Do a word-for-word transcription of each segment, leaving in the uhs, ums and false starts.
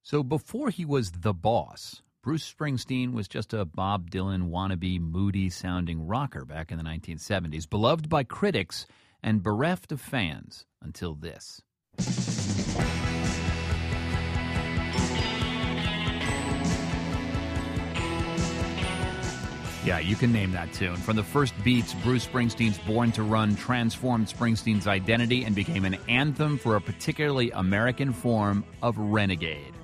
So before he was the boss, Bruce Springsteen was just a Bob Dylan wannabe, moody-sounding rocker back in the nineteen seventies, beloved by critics and bereft of fans until this. Yeah, you can name that tune. From the first beats, Bruce Springsteen's Born to Run transformed Springsteen's identity and became an anthem for a particularly American form of renegade.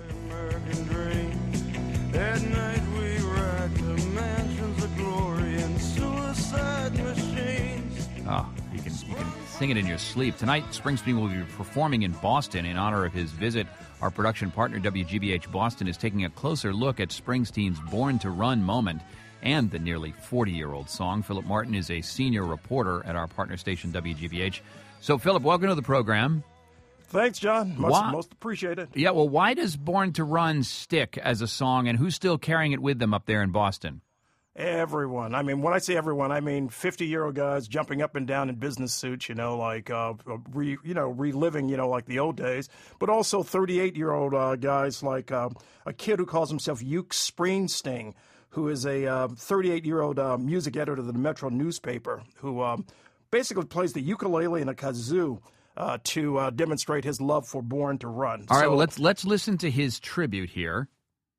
At night we ride to mansions of glory and suicide machines. Oh, you can, you can sing it in your sleep. Tonight, Springsteen will be performing in Boston in honor of his visit. Our production partner, W G B H Boston, is taking a closer look at Springsteen's Born to Run moment and the nearly forty-year-old song. Philip Martin is a senior reporter at our partner station, W G B H. So, Philip, welcome to the program. Thanks, John. Most, why, most appreciated. Yeah, well, why does Born to Run stick as a song, and who's still carrying it with them up there in Boston? Everyone. I mean, when I say everyone, I mean fifty-year-old guys jumping up and down in business suits, you know, like, uh, re, you know, reliving, you know, like the old days. But also thirty-eight-year-old uh, guys like uh, a kid who calls himself Uke Springsteen, who is a uh, thirty-eight-year-old uh, music editor of the Metro newspaper, who um, basically plays the ukulele and a kazoo uh, to uh, demonstrate his love for Born to Run. All right, so, well, let's let's listen to his tribute here.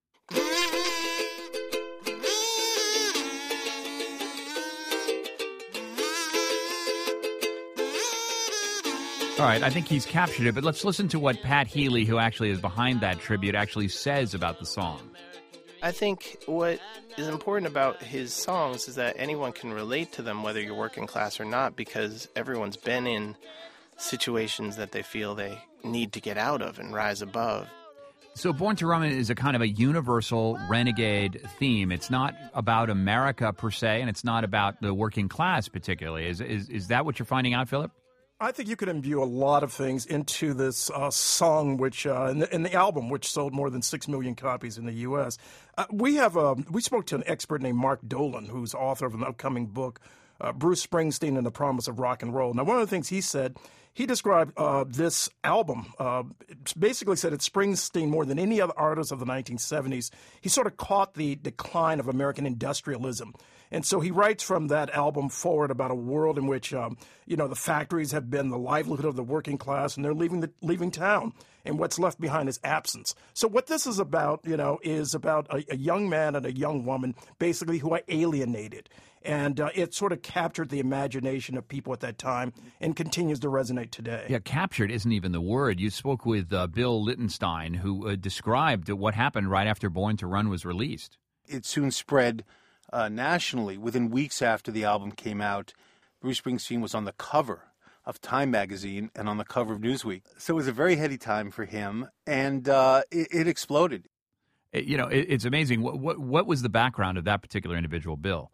All right, I think he's captured it, but let's listen to what Pat Healy, who actually is behind that tribute, actually says about the song. I think what is important about his songs is that anyone can relate to them, whether you're working class or not, because everyone's been in situations that they feel they need to get out of and rise above. So Born to Run is a kind of a universal renegade theme. It's not about America per se, and it's not about the working class particularly. Is is, is that what you're finding out, Philip? I think you could imbue a lot of things into this uh, song, which uh, in, the, in the album, which sold more than six million copies in the U S. Uh, we have a, we spoke to an expert named Mark Dolan, who's author of an upcoming book, uh, Bruce Springsteen and the Promise of Rock and Roll. Now, one of the things he said, he described uh, this album, uh, basically said it's Springsteen more than any other artist of the nineteen seventies. He sort of caught the decline of American industrialism. And so he writes from that album forward about a world in which, um, you know, the factories have been the livelihood of the working class, and they're leaving the leaving town, and what's left behind is absence. So what this is about, you know, is about a, a young man and a young woman, basically, who are alienated. And uh, it sort of captured the imagination of people at that time and continues to resonate today. Yeah, captured isn't even the word. You spoke with uh, Bill Littenstein, who uh, described what happened right after Born to Run was released. It soon spread uh, nationally. Within weeks after the album came out, Bruce Springsteen was on the cover of Time magazine and on the cover of Newsweek. So it was a very heady time for him, and uh, it, it exploded. It, you know, it, it's amazing. What, what what was the background of that particular individual, Bill?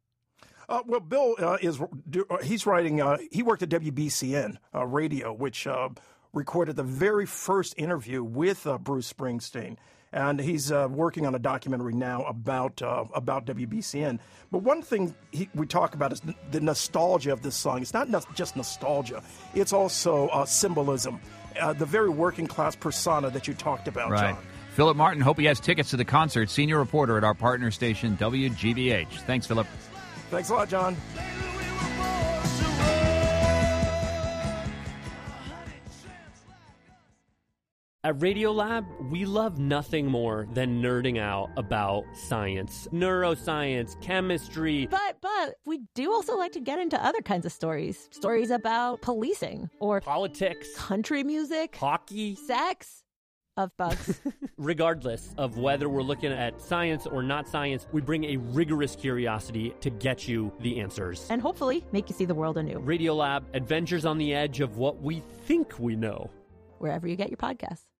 Uh, well, Bill uh, is he's writing. Uh, he worked at W B C N uh, Radio, which uh, recorded the very first interview with uh, Bruce Springsteen, and he's uh, working on a documentary now about uh, about W B C N. But one thing he, we talk about is the nostalgia of this song. It's not no- just nostalgia; it's also uh, symbolism, uh, the very working class persona that you talked about, Right. John. Philip Martin, hope he has tickets to the concert. Senior reporter at our partner station, W G B H. Thanks, Philip. Thanks a lot, John. At Radiolab, we love nothing more than nerding out about science, neuroscience, chemistry. But, but, we do also like to get into other kinds of stories. Stories about policing or Politics, country music, hockey. sex, of bugs. Regardless of whether we're looking at science or not science, we bring a rigorous curiosity to get you the answers. And hopefully make you see the world anew. Radiolab, adventures on the edge of what we think we know. Wherever you get your podcasts.